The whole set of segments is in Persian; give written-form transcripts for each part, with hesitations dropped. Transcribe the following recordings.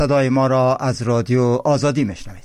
صدای ما را از رادیو آزادی میشنوید.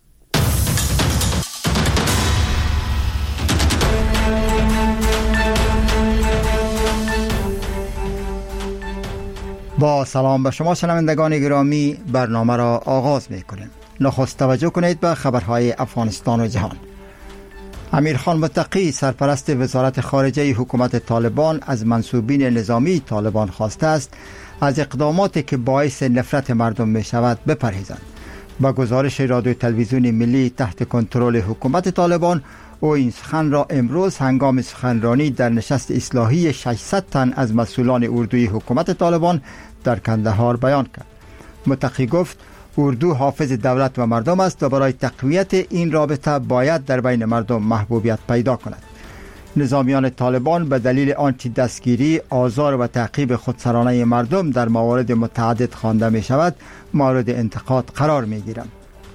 با سلام به شما شنوندگان گرامی، برنامه را آغاز میکنیم. نخست توجه کنید به خبرهای افغانستان و جهان. امیرخان متقی سرپرست وزارت خارجه حکومت طالبان از منسوبین نظامی طالبان خواسته است از اقداماتی که باعث نفرت مردم می شود بپرهیزند. با گزارش رادیو تلویزیون ملی تحت کنترل حکومت طالبان، او این سخن را امروز هنگام سخنرانی در نشست اصلاحی 600 تن از مسئولان اردوی حکومت طالبان در کندهار بیان کرد. متقی گفت اردو حافظ دولت و مردم است و برای تقویت این رابطه باید در بین مردم محبوبیت پیدا کند. نظامیان طالبان به دلیل آنچه دستگیری، آزار و تعقیب خودسرانه مردم در موارد متعدد خوانده می شود مورد انتقاد قرار می گیرند.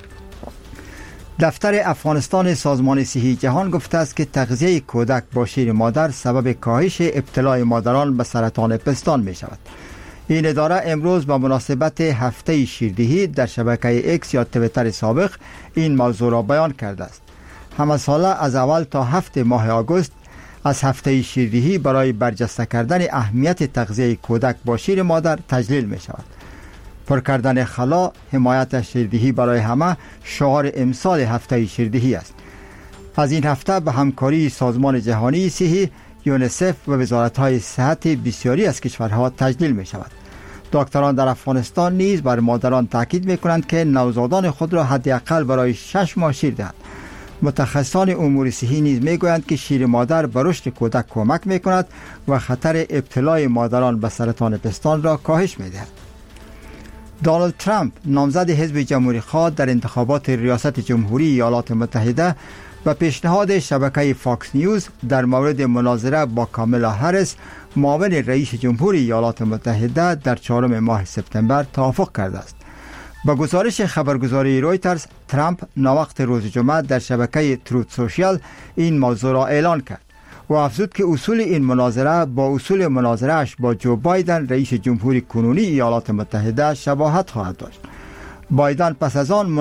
دفتر افغانستان سازمان صحی جهان گفته است که تغذیه کودک با شیر مادر سبب کاهش ابتلای مادران به سرطان پستان می شود. این اداره امروز با مناسبت هفته شیردهی در شبکه اکس یا تویتر سابق این موضوع را بیان کرده است. همه ساله از اول تا 7 ماه آگوست از هفته شیردهی برای برجسته کردن اهمیت تغذیه کودک با شیر مادر تجلیل می شود. پر کردن خلا، حمایت از شیردهی برای همه شعار امسال هفته شیردهی است. از این هفته به همکاری سازمان جهانی صحی، یونیسف و وزارت‌های صحت بسیاری از کشورها تجلیل می شود. دکتران در افغانستان نیز بر مادران تاکید می کنند که نوزادان خود را حداقل برای 6 ماه شیر دهند. متخصصان امور صحی نیز می گویند که شیر مادر به رشد کودک کمک می کند و خطر ابتلای مادران به سرطان پستان را کاهش می دهد. دونالد ترامپ نامزد حزب جمهوری خواه در انتخابات ریاست جمهوری ایالات متحده و پیشنهاد شبکه فاکس نیوز در مورد مناظره با کاملا هریس معاون رئیس جمهور ایالات متحده در 4 ماه سپتامبر توافق کرده است. با گزارش خبرگزاری رویترز، ترامپ ناوقت روز جمعه در شبکه تروت سوشیال این موضوع را اعلان کرد و افزود که اصول این مناظره با اصول مناظره‌اش با جو بایدن رئیس جمهوری کنونی ایالات متحده شباهت خواهد داشت. بایدن پس از آن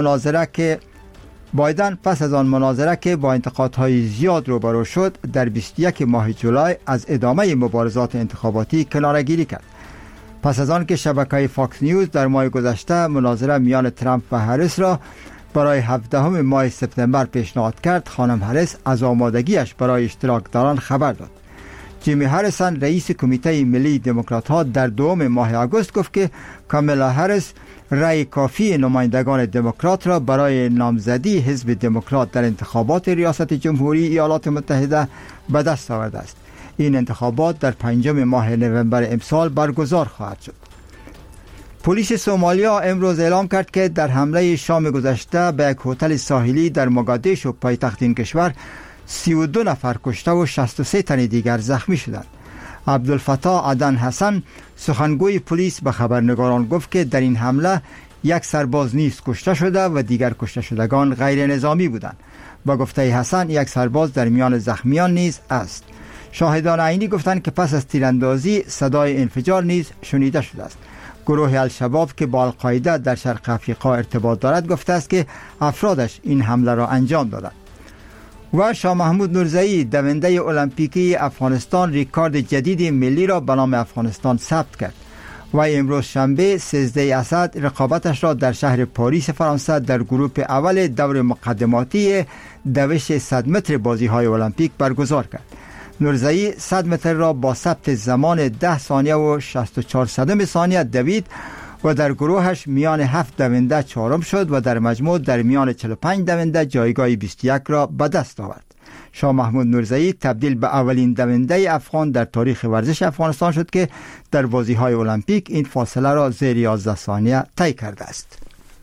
مناظره که با انتقادهای زیاد روبرو شد در 21 ماه جولای از ادامه مبارزات انتخاباتی کناره‌گیری کرد. پس از آن که شبکه فاکس نیوز در ماه گذشته مناظره میان ترامپ و هریس را برای 17 ماه سپتامبر پیشنهاد کرد، خانم هریس از آمادگیش برای اشتراک در آن خبر داد. جیمی هریسون رئیس کمیته ملی دموکرات‌ها در 2 ماه آگوست گفت که کاملا هریس رأی کافی نمایندگان دموکرات را برای نامزدی حزب دموکرات در انتخابات ریاست جمهوری ایالات متحده به دست آورده است. این انتخابات در 5 ماه نوامبر امسال برگزار خواهد شد. پلیس سومالیا امروز اعلام کرد که در حمله شام گذشته به یک هتل ساحلی در موگادیشو پایتخت این کشور 32 نفر کشته و 63 تن دیگر زخمی شدند. عبدالفتاح عدن حسن سخنگوی پلیس به خبرنگاران گفت که در این حمله 1 سرباز نیز کشته شده و دیگر کشته شدگان غیر نظامی بودند. با گفته حسن 1 سرباز در میان زخمیان نیز است. شاهدان عینی گفتند که پس از تیراندازی صدای انفجار نیز شنیده شده است. گروه الشباب که با القاعده در شرق افریقا ارتباط دارد گفته است که افرادش این حمله را انجام دادند. و شاه محمود نورزئی دونده المپیکی افغانستان ریکارد جدید ملی را به نام افغانستان ثبت کرد و امروز شنبه 13 اسد رقابتش را در شهر پاریس فرانسه در گروه اول دور مقدماتی دوش 100 متر بازی‌های المپیک برگزار کرد. نورزئی 100 متر را با ثبت زمان 10 ثانیه و 64 صدم ثانیه دوید و در گروهش میان 7 دونده چهارم شد و در مجموع در میان 45 دونده جایگاه 21 را به دست آورد. شاه محمود نورزئی تبدیل به اولین دونده افغان در تاریخ ورزش افغانستان شد که در بازی‌های المپیک این فاصله را زیر 11 ثانیه طی کرده است.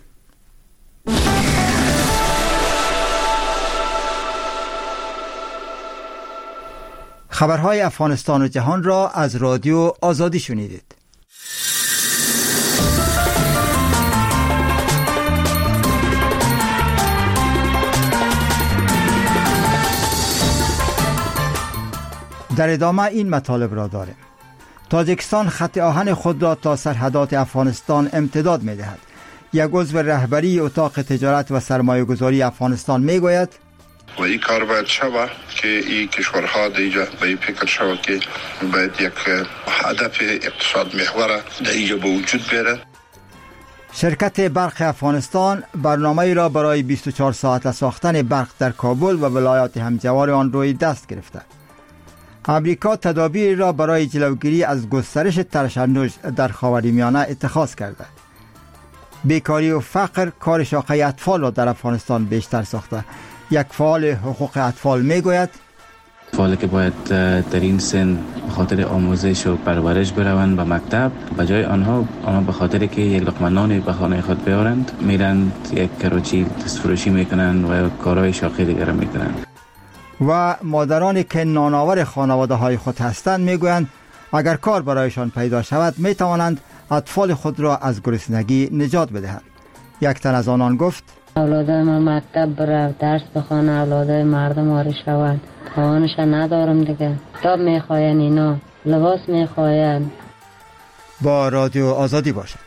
خبرهای افغانستان و جهان را از رادیو آزادی شنیدید. در ادامه این مطالب را داریم. تاجیکستان خط آهن خود را تا سرحدات افغانستان امتداد می دهد. یک عضو رهبری اتاق تجارت و سرمایه گذاری افغانستان میگوید و این کار باید شود که این کشورها دیگه به این فکر شود که باید یک هدف اقتصاد محور در اینجا به وجود بیاره. شرکت برق افغانستان برنامه‌ای را برای 24 ساعت ساختن برق در کابل و ولایات همجوار آن روی دست گرفته. امریکا تدابیر را برای جلوگیری از گسترش تشنج در خاورمیانه اتخاذ کرده. بیکاری و فقر کار شاخه اطفال را در افغانستان بیشتر ساخته. یک فعال حقوق اطفال میگوید اطفالی که باید در این سن به خاطر آموزش و پرورش بروند به مکتب، به جای آنها به خاطر که یک لقمه نان به خانه خود بیارند میرند یک کراچی دست فروشی میکنند و کارهای شاقی دیگر میکنند. و مادرانی که نانآور خانواده های خود هستند میگویند اگر کار برایشان پیدا شود میتوانند اطفال خود را از گرسنگی نجات بدهند. یک تن از آنان گفت اولادای من مکتب بره، درس بخوانه، اولادای مردم آری شود، توانش ندارم دیگه. کتاب میخواین، اینا لباس میخواین. با رادیو آزادی باشد.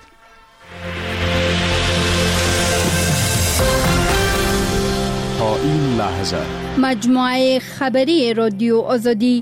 تا این لحظه مجموعه خبری رادیو آزادی.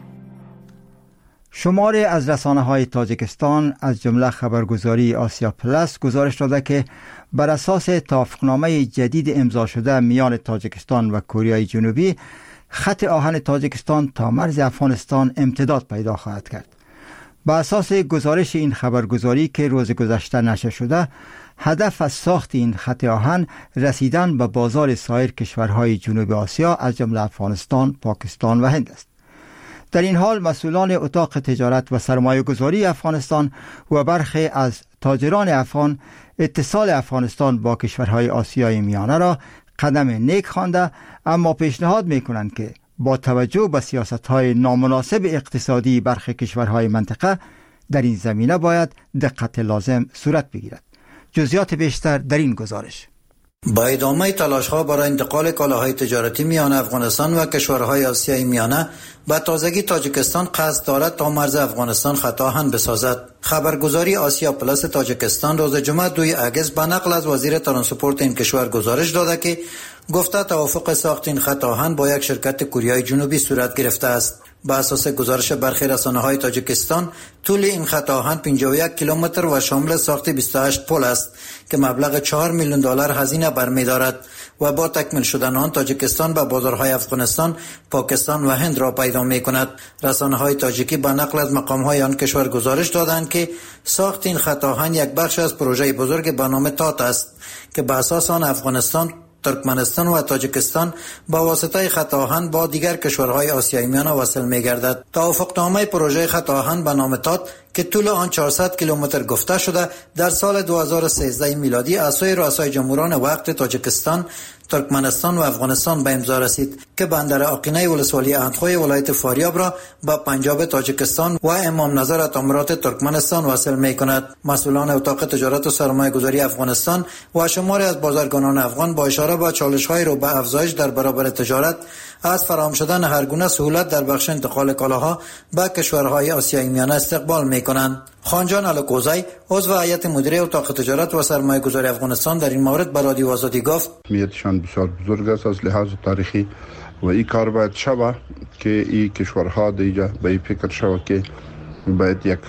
شماری از رسانه‌های تاجیکستان از جمله خبرگزاری آسیا پلاس گزارش داده که بر اساس توافقنامه جدید امضا شده میان تاجیکستان و کره جنوبی، خط آهن تاجیکستان تا مرز افغانستان امتداد پیدا خواهد کرد. بر اساس گزارش این خبرگزاری که روز گذشته نشر شده، هدف از ساخت این خط آهن رسیدن به بازار سایر کشورهای جنوب آسیا از جمله افغانستان، پاکستان و هند است. در این حال مسئولان اتاق تجارت و سرمایه گذاری افغانستان و برخی از تاجران افغان اتصال افغانستان با کشورهای آسیای میانه را قدم نیک خوانده، اما پیشنهاد می‌کنند که با توجه به سیاست‌های نامناسب اقتصادی برخی کشورهای منطقه در این زمینه باید دقت لازم صورت بگیرد. جزئیات بیشتر در این گزارش. با ادامه تلاش‌ها برای انتقال کالاهای تجارتی میان افغانستان و کشورهای آسیای میانه، به تازگی تاجیکستان قصد دارد تا مرز افغانستان خط آهن بسازد. خبرگزاری آسیا پلاس تاجیکستان روز جمعه 2 اگست به نقل از وزیر ترانسپورت این کشور گزارش داده که گفته توافق ساخت این خط آهن با یک شرکت کره جنوبی صورت گرفته است. بر اساس گزارش برخی رسانه‌های تاجیکستان، طول این خط آهن 51 کیلومتر و شامل ساخت 28 پل است که مبلغ $4 میلیون هزینه برمی‌دارد و با تکمیل شدن آن تاجیکستان به بازارهای افغانستان، پاکستان و هند را پیدا می‌کند. رسانه‌های تاجیکی به نقل از مقام‌های آن کشور گزارش دادند که ساخت این خط آهن یک بخش از پروژه بزرگ به نام تات است که به اساس آن افغانستان، ترکمنستان و تاجیکستان با واسطه خط آهن با دیگر کشورهای آسیای میانه وصل می‌گردد. توافقنامه پروژه خط آهن به نام تات که طول آن 400 کیلومتر گفته شده، در سال 2013 میلادی از سوی رؤسای جمهوران وقت تاجیکستان، ترکمنستان و افغانستان به امضا رسید که بندر آقینه ولسوالی اندخوی ولایت فاریاب را با پنجاب تاجیکستان و امام نظر اتامرات ترکمنستان وصل می‌کند. مسئولان اتاق تجارت و سرمایه گذاری افغانستان و شماری از بازرگانان افغان با اشاره به چالش‌های رو به افزایش در برابر تجارت از فراهم شدن هر گونه سهولت در بخش انتقال کالاها به کشورهای آسیای میانه استقبال می‌کنند. خانجان الکوزی، عضو هیئت مدیره اتاق تجارت و سرمایه گذاری افغانستان، در این مورد به رادیو آزادی گفت: اهمیتشان بسیار بزرگ است از لحاظ تاریخی و این کار باید شود که این کشورها دیگه به این فکر شود که باید یک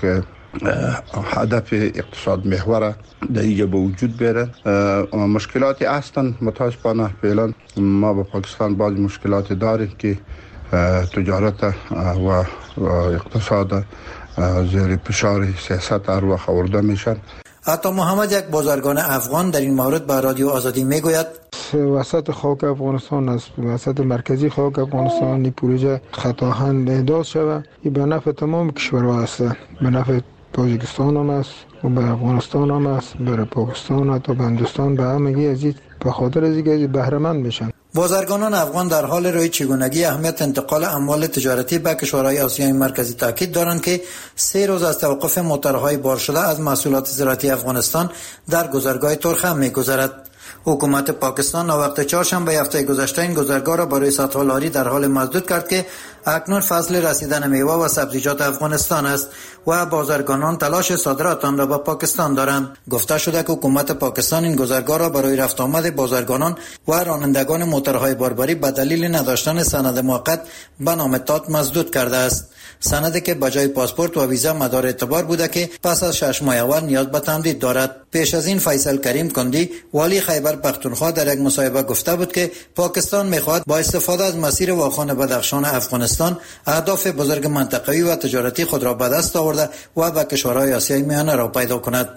هدف اقتصاد محور در اینجا به وجود بیاره. مشکلاتی هستند متاسفانه فعلا ما با پاکستان بعض مشکلات داریم که تجارت و اقتصاد زیر فشار سیاست هر وقت آورده میشن. عطا محمد، یک بازرگان افغان، در این مورد به رادیو آزادی میگوید: وسط خاک افغانستان است، وسط مرکزی خاک افغانستان این پروژه خط آهن احداث شود. این به نفع تمام کشورها است، به نفع تاجیکستان هم است و به افغانستان هم است، برای پاکستان و تا هندوستان، به همگی از این به خاطر از اینکه بهره مند میشن. بازرگانان افغان در حال روی چگونگی اهمیت انتقال اموال تجارتی به کشورهای آسیای مرکزی تاکید دارند که 3 روز از توقف موترهای بار شده از محصولات زراعتی افغانستان در گذرگاه ترخم می‌گذرد. حکومت پاکستان وقت چهارشنبه هفته گذشته این گذرگاه را برای سطح‌الاری در حال مسدود کرد که اکنون فصل رسیدن میوه و سبزیجات افغانستان است و بازرگانان تلاش صادرات آن را به پاکستان دارند. گفته شده که حکومت پاکستان این گذرگاه را برای رفت آمد بازرگانان و رانندگان موتورهای باربری به دلیل نداشتن سند موقت به نام تات مسدود کرده است. سندی که بجای پاسپورت و ویزا مدار اعتبار بوده که پس از 6 ماه اول نیاز به تمدید دارد. پیش از این فیصل کریم کندی والی خیبر پختونخوا در یک مصاحبه گفته بود که پاکستان می‌خواهد با استفاده از مسیر واخان بدخشان افغانستان اهداف بزرگ منطقه‌ای و تجارتی خود را به دست آورده و به کشورهای آسیای میانه را پیدا کند.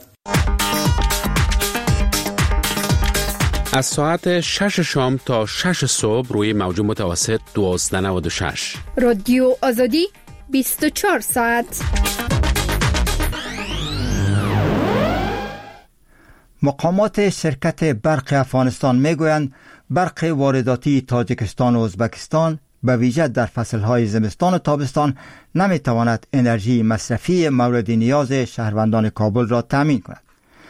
از ساعت 6 شام تا 6 صبح روی موج متوسط 1296 رادیو آزادی 24 ساعت. مقامات شرکت برق افغانستان میگویند برق وارداتی تاجیکستان و ازبکستان به ویژه در فصلهای زمستان و تابستان نمیتواند انرژی مصرفی مورد نیاز شهروندان کابل را تامین کند.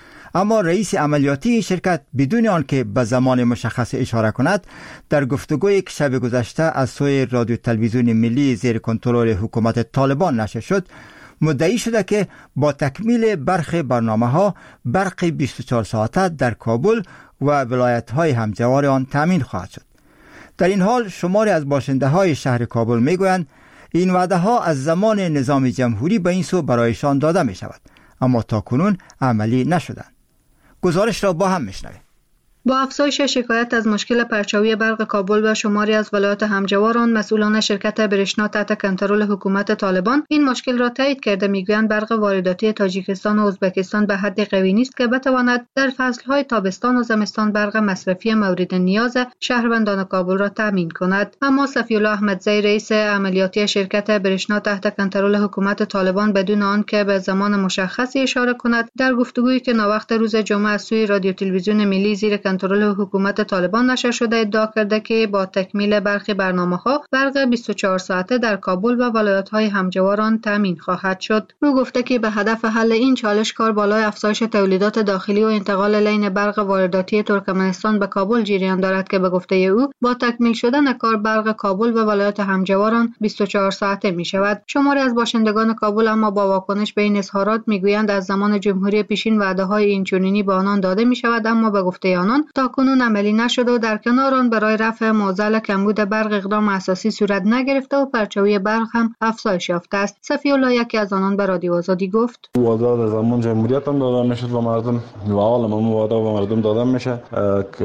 اما رئیس عملیاتی شرکت بدون آنکه به زمان مشخص اشاره کند در گفتگویی که شب گذشته از سوی رادیو تلویزیون ملی زیر کنترل حکومت طالبان نشر شد مدعی شده که با تکمیل برخی برنامه‌ها برق 24 ساعته در کابل و ولایت‌های همجوار آن تامین خواهد شد. در این حال شماری از باشنده‌های شهر کابل می‌گویند این وعده‌ها از زمان نظام جمهوری به این سو برایشان داده می‌شود اما تاکنون عملی نشدند. گزارش را با هم می‌شنویم. با افزایش شکایت از مشکل پرچاوی برق کابل و شماری از ولایات همجوار آن، مسئولان شرکت برشنا تحت کنترل حکومت طالبان این مشکل را تایید کرده میگویند برق وارداتی تاجیکستان و ازبکستان به حد قوی نیست که بتواند در فصلهای تابستان و زمستان برق مصرفی مورد نیاز شهروندان کابل را تامین کند. اما صفی الله احمدزی رئیس عملیاتی شرکت برشنا تحت کنترل حکومت طالبان بدون آنکه به زمان مشخصی اشاره کند در گفتگویی که ناوقت روز جمعه از سوی رادیو تلویزیون ملی زیر کنترل حکومت طالبان نشر شده ادعا کرده که با تکمیل برخی برنامه‌ها برق 24 ساعته در کابل و ولایت‌های همجوار آن تامین خواهد شد. او گفته که به هدف حل این چالش کار بالای افزایش تولیدات داخلی و انتقال لین برق وارداتی ترکمنستان به کابل جریان دارد که به گفته او با تکمیل شدن کار برق کابل و ولایت همجوار آن 24 ساعته می‌شود. شماری از باشندگان کابل اما با واکنش به این اظهارات میگویند از زمان جمهوری پیشین وعده‌های اینچنینی به آنان داده می‌شود اما به گفته آنان تاکنون عملی نشده و در کنار آن برای رفع معضل کمبود برق اقدام اساسی صورت نگرفته و پرچاوی برق هم افزایش یافته است. صفی الله یکی از آنان به رادیو آزادی گفت وعده در زمان جمهوریت هم داده میشد به مردم و حالا هم وعده به مردم داده میشه که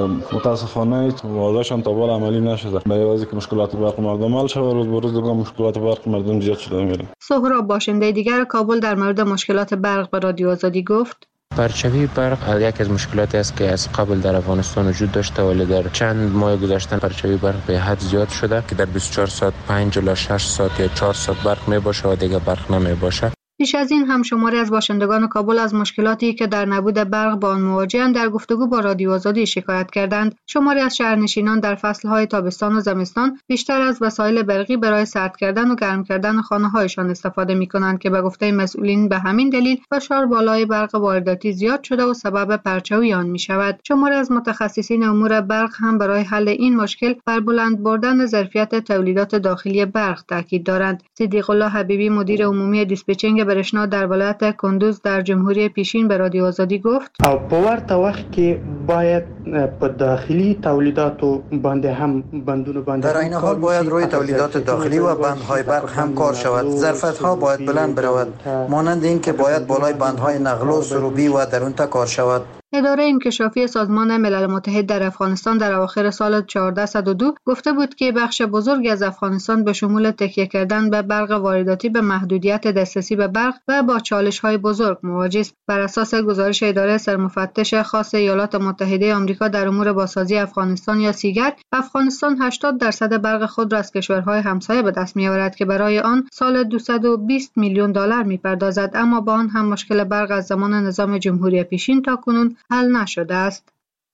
متاسفانه وعدهشان تا بالا عملی نشده. به واسه که مشکلات برق مردم حل شود روز به روز دیگه مشکلات برق مردم زیاد شده میره. سهراب باشنده دیگر کابل در مورد مشکلات برق به رادیو آزادی گفت پرچاوی برق یک از مشکلاتی است که از قبل در افغانستان وجود داشته ولی در چند ماه گذشته پرچاوی برق به حد زیاد شده که در 24 ساعت 5 الی 6 ساعت یا 4 ساعت برق می باشه و دیگه برق نمی باشه. پیش از این هم شماری از باشندگان کابل از مشکلاتی که در نبود برق با آن مواجه‌اند در گفتگو با رادیو آزادی شکایت کردند. شماری از شهرنشینان در فصل‌های تابستان و زمستان بیشتر از وسایل برقی برای سرد کردن و گرم کردن خانه‌هایشان استفاده می‌کنند که به گفته مسئولین به همین دلیل فشار بالای برق وارداتی زیاد شده و سبب پرچاوی آن می‌شود. شماری از متخصصین امور برق هم برای حل این مشکل بر بلند بردن ظرفیت تولیدات داخلی برق تاکید دارند. صدیق الله حبیبی مدیر عمومی دیسپچینگ برشنا در ولایت کندوز در جمهوری پیشین به رادیو آزادی گفت په ورته وخت کې باید په داخلي تولیداتو باندې هم بندونه باندې در این حال باید روی تولیدات داخلی و بندهای برق هم کار شود. ظرفیت‌ها باید بلند برود مانند این که باید بالای بندهای نقل و سروبی و درون تا کار شود. اداره انکشافی سازمان ملل متحد در افغانستان در اواخر سال 1402 گفته بود که بخش بزرگی از افغانستان به شمول تکیه کردن به برق وارداتی به محدودیت دسترسی به برق و با چالش‌های بزرگ مواجه است. بر اساس گزارش اداره سرمفتش خاص ایالات متحده آمریکا در امور بازسازی افغانستان یا سیگر، افغانستان 80% برق خود را از کشورهای همسایه به دست می‌آورد که برای آن سال 220 میلیون دلار می‌پردازد، اما با آن هم مشکل برق از زمان نظام جمهوری پیشین تاکنون حل نشده است.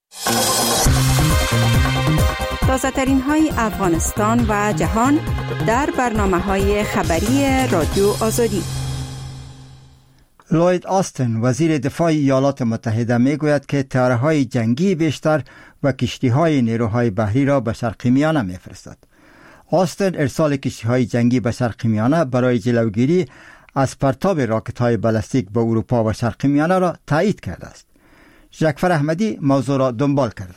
تازه‌ترین های افغانستان و جهان در برنامه‌های خبری رادیو آزادی. لوید آستن وزیر دفاع ایالات متحده میگوید که طیاره‌های جنگی بیشتر و کشتی‌های نیروهای بحری را به شرق میانه میفرستد. آستن ارسال کشتی‌های جنگی به شرق میانه برای جلوگیری از پرتاب راکت‌های بالستیک به اروپا و شرق میانه را تایید کرده است. جعفر احمدی موضوع را دنبال کرده.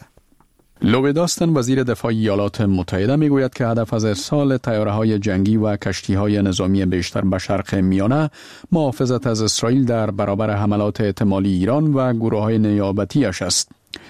لوید آستن وزیر دفاع ایالات متحده میگوید که هدف از ارسال طیاره‌های جنگی و کشتی‌های نظامی بیشتر به شرق میانه محافظت از اسرائیل در برابر حملات احتمالی ایران و گروه‌های نیابتی‌اش است.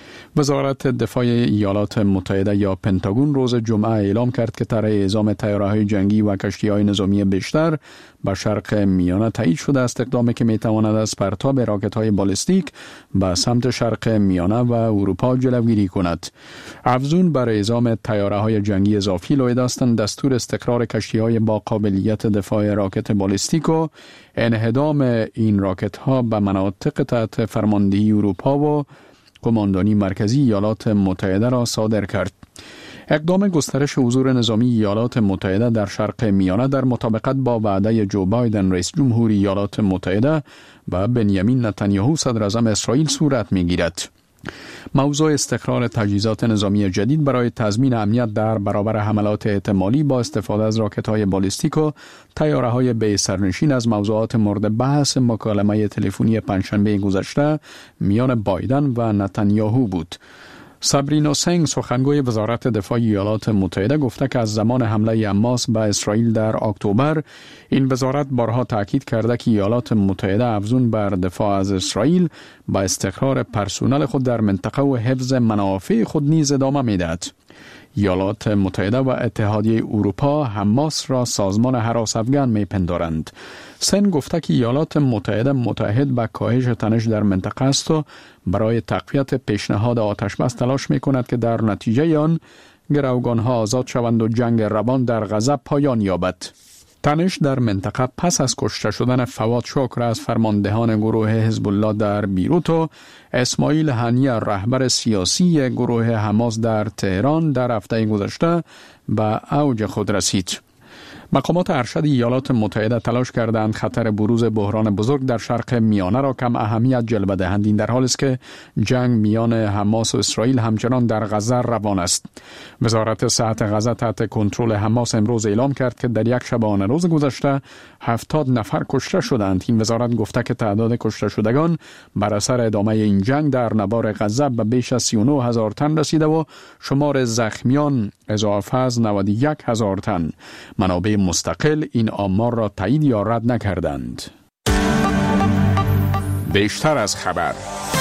وزارت دفاع ایالات متحده یا پنتاگون روز جمعه اعلام کرد که طرح اعزام طیاره‌های جنگی و کشتی‌های نظامی بیشتر به شرق میانه تایید شده است، اقدامی که می‌تواند از پرتاب راکت‌های بالستیک به سمت شرق میانه و اروپا جلوگیری کند. افزون بر اعزام طیاره‌های جنگی اضافی، لوید آستن دستور استقرار کشتی‌های با قابلیت دفاع راکت بالستیک و انهدام این راکت‌ها به مناطق تحت فرماندهی اروپا و کماندانی مرکزی ایالات متحده را صادر کرد. اقدام گسترش حضور نظامی ایالات متحده در شرق میانه در مطابقت با وعده جو بایدن رئیس جمهور ایالات متحده و بنیامین نتانیاهو صدر اعظم اسرائیل صورت می‌گیرد. موضوع استقرار تجهیزات نظامی جدید برای تضمین امنیت در برابر حملات احتمالی با استفاده از راکت‌های بالستیک و طیاره‌های بی سرنشین از موضوعات مورد بحث مکالمه تلفنی پنجشنبه گذشته میان بایدن و نتانیاهو بود. سابرینا سنگ سخنگوی وزارت دفاع ایالات متحده گفته که از زمان حمله حماس به اسرائیل در اکتبر این وزارت بارها تاکید کرده که ایالات متحده افزون بر دفاع از اسرائیل با استقرار پرسونل خود در منطقه و حفظ منافع خود نیز ادامه می‌دهد. ایالات متحده و اتحادیه اروپا حماس را سازمان هراس افغان می‌پندارند. سن گفته که ایالات متحده متحد به کاهش تنش در منطقه است و برای تقویت پیشنهاد آتش بس تلاش می‌کند که در نتیجه آن گروگان‌ها آزاد شوند و جنگ روان در غزه پایان یابد. تنش در منطقه پس از کشته شدن فواد شکر از فرماندهان گروه حزب الله در بیروت و اسماعیل هنیه رهبر سیاسی گروه حماس در تهران در هفته گذشته به اوج خود رسید. مقامات ارشد ایالات متحده تلاش کردند خطر بروز بحران بزرگ در شرق میانه را کم اهمیت جلوه دهند. این در حالی است که جنگ میان حماس و اسرائیل همچنان در غزه روان است. وزارت صحت غزه تحت کنترل حماس امروز اعلام کرد که در یک شبانه روز گذشته 70 نفر کشته شدند. این وزارت گفته که تعداد کشته شدگان بر اثر ادامه این جنگ در نوار غزه به بیش از 39,000 تن رسیده و شمار زخمیان اضافه از 91,000 تن. منابع مستقل این آمار را تایید یا رد نکردند. بیشتر از خبر.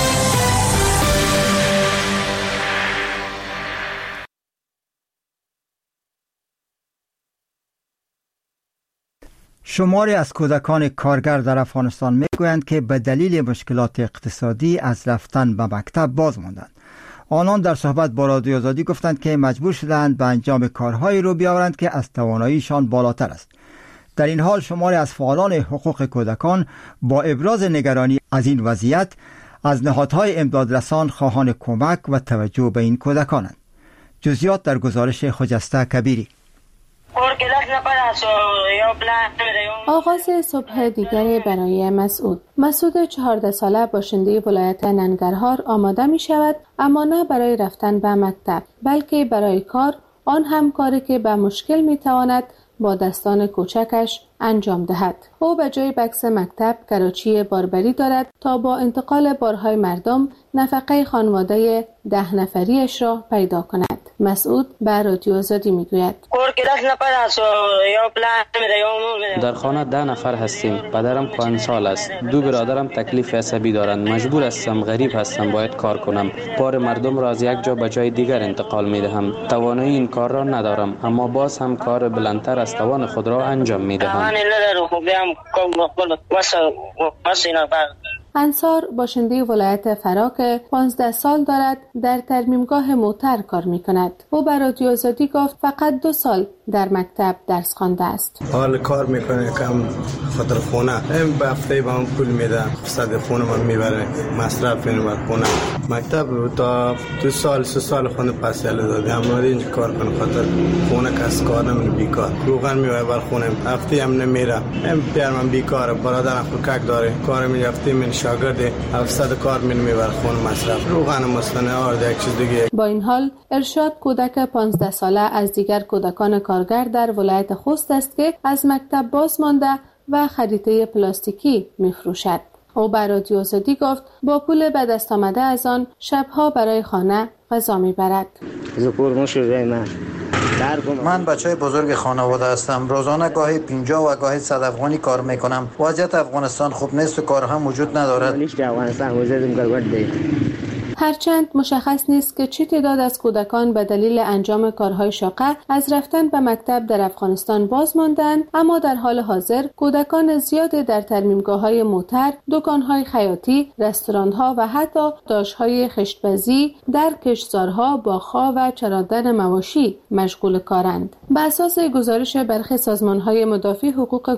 شماری از کودکان کارگر در افغانستان میگویند که به دلیل مشکلات اقتصادی از رفتن به مکتب باز ماندند. آنان در صحبت با رادیو آزادی گفتند که مجبور شدند به انجام کارهایی رو بیاورند که از تواناییشان بالاتر است. در این حال شماری از فعالان حقوق کودکان با ابراز نگرانی از این وضعیت از نهادهای امدادرسان خواهان کمک و توجه به این کودکانند. جزئیات در گزارش خجسته کبیری. آغاز صبح دیگر برای مسعود 14 ساله باشنده ولایت ننگرهار آماده می شود، اما نه برای رفتن به مکتب بلکه برای کار، آن هم کاری که به مشکل می تواند با دستان کوچکش انجام دهد. او به جای بکس مکتب کراچی باربری دارد تا با انتقال بارهای مردم نفقه خانواده 10 نفریش را پیدا کند. مسعود به رادیو آزادی میگوید در خانه 10 نفر هستیم. پدرم کهنسال است. 2 برادرم تکلیف عصبی دارند. مجبور هستم، غریب هستم، باید کار کنم. بار مردم را از یک جا به جای دیگر انتقال می دهم. توانایی این کار را ندارم، اما باز هم کار بلندتر از توان خود را انجام می دهم. انصار باشنده ولایت فرا که 15 سال دارد در ترمیمگاه موتر کار می‌کند. او بر رادیو آزادی گفت فقط 2 سال در مکتب درس خوانده است. حال کار میکنه کم خاطر خونه به هفته به من پول میده، خصد خونه من میبره، مصرف میبره خونه. مکتب تا 2 سال 3 سال خونه پسیل داده، اما اینجا کار کنه خاطر خونه کس کار نمیره، بیکار روغن میوه بر خونه هفته هم نمیره. پیر من بیکاره، برادرم فکک داره، کار می هفته من شاگرد 700 کار میبره خونه، مصرف روغن مثلا آرد یک چیز دیگه. با این حال ارشاد کودک 15 ساله از دیگر کودکان کارگر در ولایت خوست است که از مکتب باز مانده و خریطه پلاستیکی می‌فروشد. او بر رادیو آزادی گفت با پول به دست آمده از آن شبها برای خانه غذا می‌برد. من بچه بزرگ خانواده هستم. روزانه گاهی 50 و گاهی 100 افغانی کار میکنم. وضعیت افغانستان خوب نیست و کار هم وجود ندارد. هرچند مشخص نیست که چه تعداد از کودکان به دلیل انجام کارهای شاقه از رفتن به مکتب در افغانستان باز ماندند، اما در حال حاضر کودکان زیادی در ترمیمگاه‌های موتر، دکان‌های خیاطی، رستوران‌ها و حتی داشت‌های خشت‌بازی در کشتزارها، باغ‌ها و چراندن مواشی مشغول کارند. بر اساس گزارش برخی سازمان‌های مدافع حقوق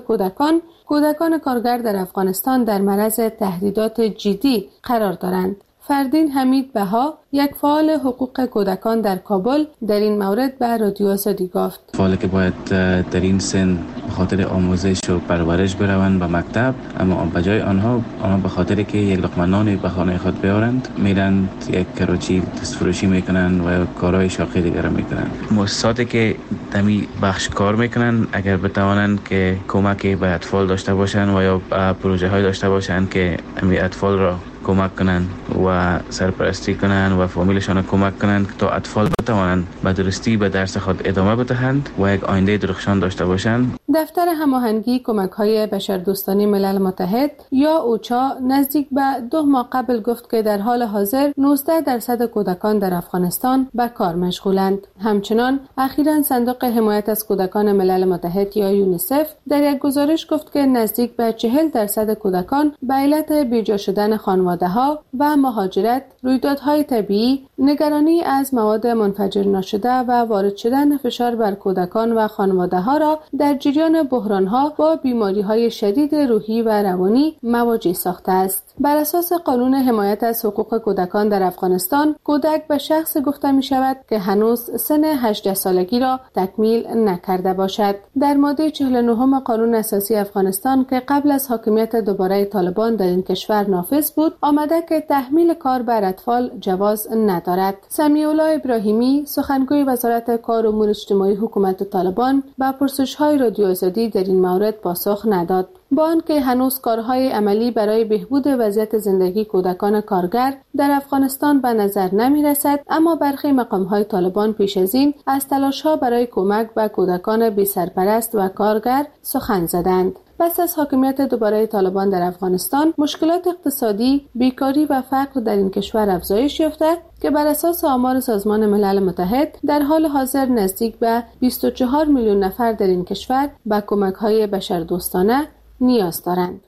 کودکان کارگر در افغانستان در معرض تهدیدات جدی قرار دارند. فردین حمید بها، یک فعال حقوق کودکان در کابل، در این مورد به رادیو آزادی گفت فعالی که باید در این سن به خاطر آموزش و پرورش بروند به مکتب، اما بجای آنها به خاطر که یک لقمه نان به خانه خود بیارند میرند یک کراچی دستفروشی میکنند و کارهای شاقی دیگر میکنند. مؤسساتی که دمی بخش کار میکنند اگر بتوانند که کمکی به اطفال داشته باشند و یا پروژه های داشته باشند که امی اطفال را کمک کنند و سرپرستی کنند و فامیلشان کمک کنند تا اطفال بتوانند به درستی به درس خود ادامه بدهند و یک آینده درخشان داشته باشند. دفتر هماهنگی کمک‌های بشردوستانه ملل متحد یا اوچا نزدیک به 2 ماه قبل گفت که در حال حاضر 19% کودکان در افغانستان به کار مشغولند. همچنان اخیراً صندوق حمایت از کودکان ملل متحد یا یونیسف در یک گزارش گفت که نزدیک به 40% کودکان به علت بیجا شدن خانواده‌ها و مهاجرت، رویدادهای طبیعی، نگرانی از مواد منفجر نشده و وارد شدن فشار بر کودکان و خانواده‌ها را در جریان بحران‌ها با بیماری‌های شدید روحی و روانی مواجه ساخته است. بر اساس قانون حمایت از حقوق کودکان در افغانستان، کودک به شخص گفته می شود که هنوز سن 18 سالگی را تکمیل نکرده باشد. در ماده 49 قانون اساسی افغانستان که قبل از حاکمیت دوباره طالبان در این کشور نافذ بود، آمده که تحمیل کار بر اطفال جواز ندارد. سمیع الله ابراهیمی، سخنگوی وزارت کار و امور اجتماعی حکومت طالبان، به پرسش‌های رادیو آزادی در این مورد پاسخ نداد. با آنکه هنوز کارهای عملی برای بهبود وضعیت زندگی کودکان کارگر در افغانستان به نظر نمی رسد، اما برخی مقام‌های طالبان پیش از این از تلاش‌ها برای کمک به کودکان بی سرپرست و کارگر سخن زدند. پس از حاکمیت دوباره طالبان در افغانستان، مشکلات اقتصادی، بیکاری و فقر در این کشور افزایش یافته که بر اساس آمار سازمان ملل متحد در حال حاضر نزدیک به 24 میلیون نفر در این کشور به کمک‌های بشردوستانه نیاز دارند.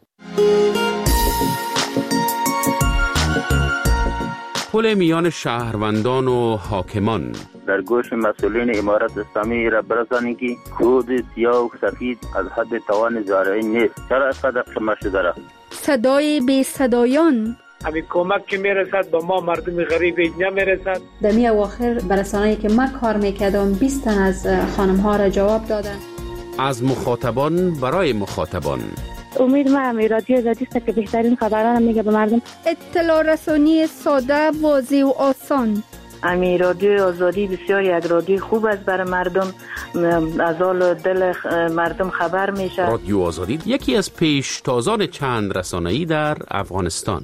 پل میان شهروندان و حاکمان در گوش مسئولین امارت اسلامی را برسانید که خود سیاه و سفید از حد توان زارعی نیست. چرا اینقدر خمه شده را؟ صدای بی صدایان، همین کمک که میرسد به ما مردم غریب نمیرسد. در می اواخر برسانه‌ای که من کار میکردم 20 تن از خانم ها را جواب دادن. از مخاطبان برای مخاطبان. امید من رادیو آزادی است که بهترین خبران میگه به مردم. اطلاع رسانی ساده، واضح و آسان. امی رادیو آزادی بسیار یک رادیو خوب است برای مردم، از حال دل مردم خبر میشه. رادیو آزادی یکی از پیشتازان چند رسانه‌ای در افغانستان.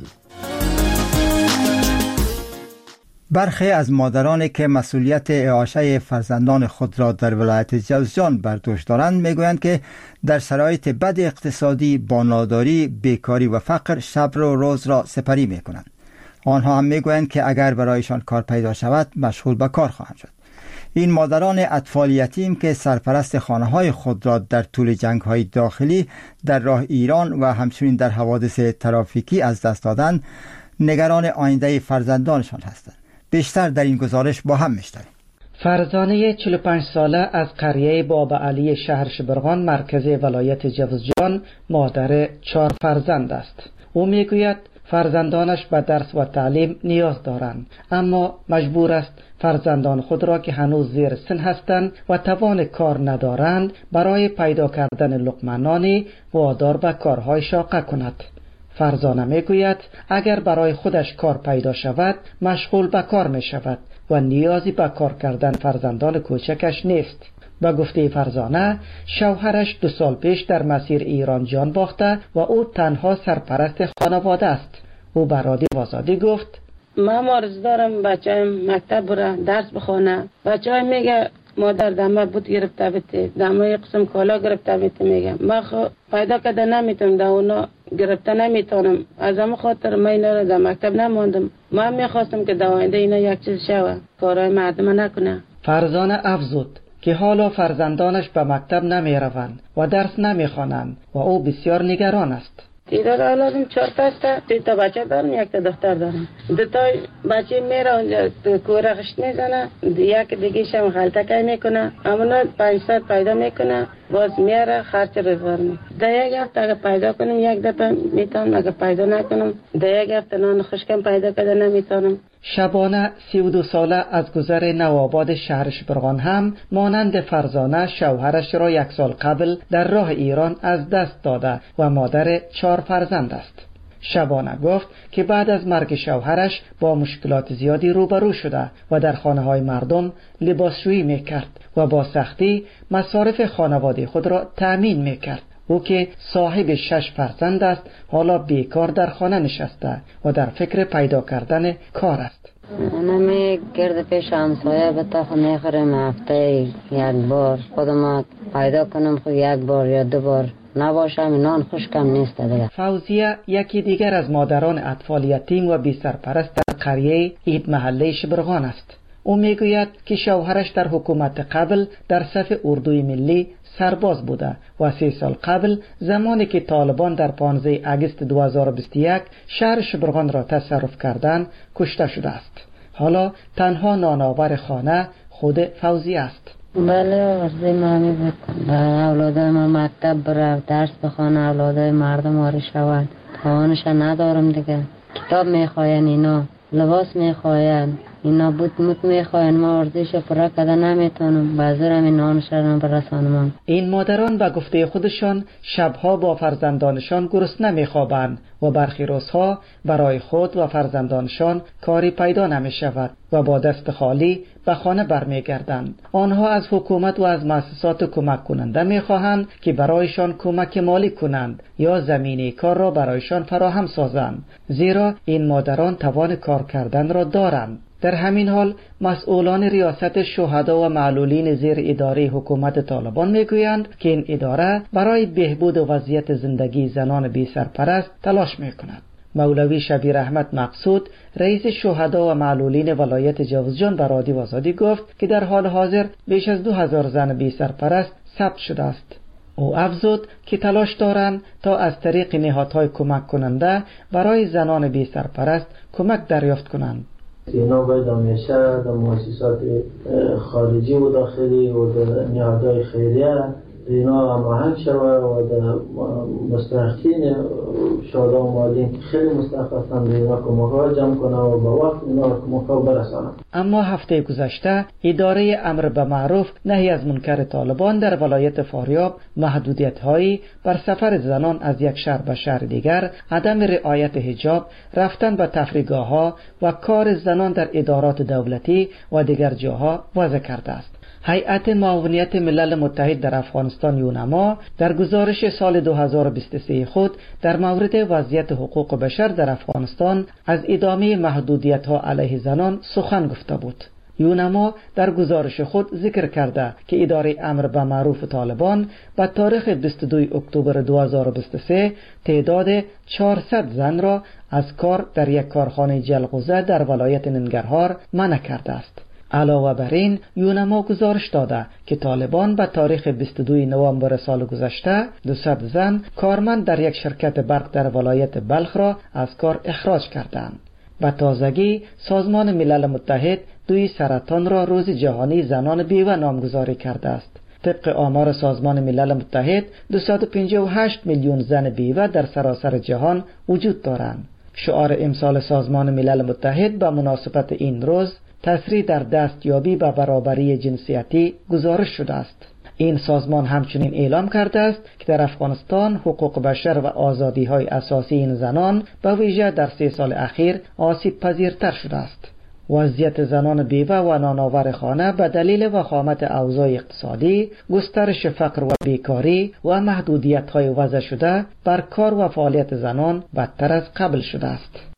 برخی از مادرانی که مسئولیت اعاشه فرزندان خود را در ولایت جوزجان بر دوش دارند میگویند که در شرایط بد اقتصادی با ناداری، بیکاری و فقر شب و روز را سپری میکنند. آنها هم میگویند که اگر برایشان کار پیدا شود مشغول به کار خواهند شد. این مادران اطفال یتیم که سرپرست خانه‌های خود را در طول جنگ‌های داخلی در راه ایران و همچنین در حوادث ترافیکی از دست دادند، نگران آینده فرزندانشان هستند. بیشتر در این گزارش با هم می‌شنویم. فرزانه 45 ساله از قریه بابا علی شهر شبرغان مرکز ولایت جوزجان مادر 4 فرزند است. او میگوید فرزندانش به درس و تعلیم نیاز دارند، اما مجبور است فرزندان خود را که هنوز زیر سن هستند و توان کار ندارند برای پیدا کردن لقمه نانی وادار به کارهای شاقه کند. فرزانه میگوید اگر برای خودش کار پیدا شود مشغول به کار می شود و نیازی به کار کردن فرزندان کوچکش نیست. با گفته فرزانه شوهرش 2 سال پیش در مسیر ایران جان باخته و او تنها سرپرست خانواده است. او به رادیو آزادی گفت من آرزو دارم بچه‌ام مکتب بره درس بخونه. بچه‌ام میگه مادر دمه بود گرفته بیتی، دمه قسم کالا گرفته بیتی. میگم من پیدا کرده نمیتونم، در اونا گرفته نمیتونم. از همه خاطر من اینا را در مکتب نماندم. من میخواستم که در آینده اینا یک چیز شوه، کارهای مردم نکنه. فرزانه افزود که حالا فرزندانش به مکتب نمی روند و درس نمی خوانند و او بسیار نگران است. دیدار اولادم 4 تا است، 3 تا بچه دارم، 1 تا دختر دارم. 2 تا بچه میره اونجا کوره خشت میزنه، یک دیگه هم غلطه میکنه، امونا 500 پیدا میکنه، باز میاره خرچ روزگار میکنه. در یک هفته اگه پیدا کنم 1 دفعه میتونم، اگه پیدا نکنم در یک هفته نان خشکم پیدا کرده نمیتونم. شبانه 32 ساله از گذر نوآباد شهر شبرغان هم مانند فرزانه شوهرش را 1 سال قبل در راه ایران از دست داده و مادر 4 فرزند است. شبانه گفت که بعد از مرگ شوهرش با مشکلات زیادی روبرو شده و در خانه‌های مردم لباسشویی میکرد و با سختی مصارف خانواده خود را تأمین میکرد. او که صاحب 6 فرزند است یک بیکار در خانه نشسته و در فکر پیدا کردن کار است. من گرد پیش همسایه به تا میخورم هفته 1 بار، خودم پیدا کنم خود 1 بار یا 2 بار نباشم، نان خشکم نیست دیگه. فوزیه یکی دیگر از مادران اطفال یتیم و بی سرپرست در قریه اید محله شبرغان است. او میگوید که شوهرش در حکومت قبل در صف اردوی ملی سرباز بوده و 3 سال قبل زمانی که طالبان در 15 اگست 2021 شهر شبرغان را تصرف کردند کشته شده است. حالا تنها نانآور خانه خود فوزی است. بله ارزی مامی بکن اولادای ما مکتب بره، درس بخوانه، اولادای مردم آره شود. توانش ندارم دیگه. کتاب میخواین اینا، لباس میخواین اینا، بود میخواین، ما ارزیش پورا کده نمیتونم، بازرم این نانشان برسانم. این مادران به گفته خودشان شبها با فرزندانشان گرسنه میخوابند و برخی روزها برای خود و فرزندانشان کاری پیدا نمیشود و با دست خالی به خانه برمیگردند. آنها از حکومت و از مؤسسات کمک کننده میخواهند که برایشان کمک مالی کنند یا زمینه کار را برایشان فراهم سازند، زیرا این مادران توان کار کردن را دارند. در همین حال مسئولان ریاست شهدا و معلولین زیر اداره حکومت طالبان میگویند که این اداره برای بهبود وضعیت زندگی زنان بی سرپرست تلاش میکند. مولوی شبیر احمد مقصود رئیس شهدا و معلولین ولایت جوزجان به رادیو آزادی گفت که در حال حاضر بیش از 2000 زن بی سرپرست ثبت شده است. او افزود که تلاش دارند تا از طریق نهادهای کمک کننده برای زنان بی سرپرست کمک دریافت کنند. اینا باید همیشه در مؤسسات خارجی و داخلی و در نهادهای خیریه اینا هماهنگ شود و در مستحقین شهدا و معلولین خیلی مستحق هستند اینا کمک‌ها جمع کنند و با وقت اینا کمک‌ها برسانند. اما هفته گذشته اداره امر به معروف نهی از منکر طالبان در ولایت فاریاب محدودیت‌هایی بر سفر زنان از یک شهر به شهر دیگر، عدم رعایت حجاب، رفتن به تفریحگاه‌ها و کار زنان در ادارات دولتی و دیگر جاها وضع کرده است. هیئت معاونیت ملل متحد در افغانستان یونما در گزارش سال 2023 خود در مورد وضعیت حقوق بشر در افغانستان از ادامه محدودیت‌ها علیه زنان سخن گفته بود. یونما در گزارش خود ذکر کرده که اداره امر به معروف طالبان به تاریخ 22 اکتبر 2023 تعداد 400 زن را از کار در یک کارخانه جلغوزه در ولایت ننگرهار منع کرده است. علاوه بر این یونما گزارش داده که طالبان به تاریخ 22 نوامبر سال گذشته 200 زن کارمند در یک شرکت برق در ولایت بلخ را از کار اخراج کردند. به تازگی سازمان ملل متحد دوی سرطان را روز جهانی زنان بیوه نامگذاری کرده است. طبق آمار سازمان ملل متحد 258 میلیون زن بیوه در سراسر جهان وجود دارند. شعار امسال سازمان ملل متحد به مناسبت این روز تسریع در دستیابی به برابری جنسیتی گزارش شده است. این سازمان همچنین اعلام کرده است که در افغانستان حقوق بشر و آزادی‌های اساسی این زنان به ویژه در 3 سال اخیر آسیب پذیرتر شده است. وضعیت زنان بیوه و نانآور خانه به دلیل وخامت اوضاع اقتصادی، گسترش فقر و بیکاری و محدودیت‌های وضع شده بر کار و فعالیت زنان بدتر از قبل شده است.